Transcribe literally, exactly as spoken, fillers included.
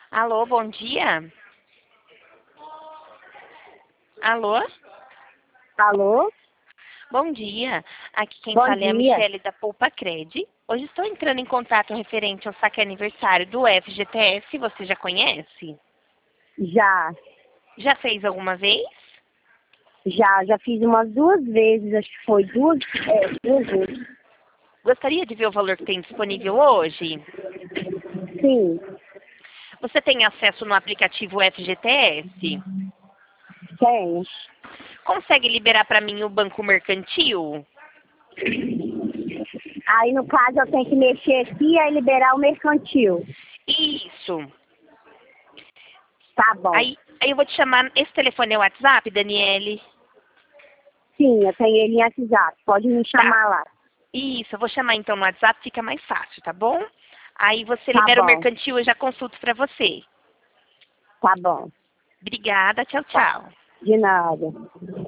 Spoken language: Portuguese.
Alô, bom dia. Alô? Alô? Bom dia. Aqui quem Bom fala é a dia. Michele da Poupa Cred. Hoje estou entrando em contato referente ao saque aniversário do F G T S. Você já conhece? Já, Já fez alguma vez? já, já fiz umas duas vezes, acho que foi duas, é, duas vezes. Gostaria de ver o valor que tem disponível hoje? Sim, Você tem acesso no aplicativo F G T S? tenho. Consegue liberar para mim o banco mercantil? Aí, no caso, eu tenho que mexer aqui e liberar o mercantil. Isso. Tá bom. Aí, aí eu vou te chamar. Esse telefone é o WhatsApp, Daniele? Sim, eu tenho ele em WhatsApp. Pode me Tá. chamar lá. Isso, eu vou chamar então no WhatsApp, fica mais fácil, tá bom? Aí você Tá libera o bom, mercantil, eu já consulto pra você. tá bom. Obrigada, tchau, Tá. tchau. De nada.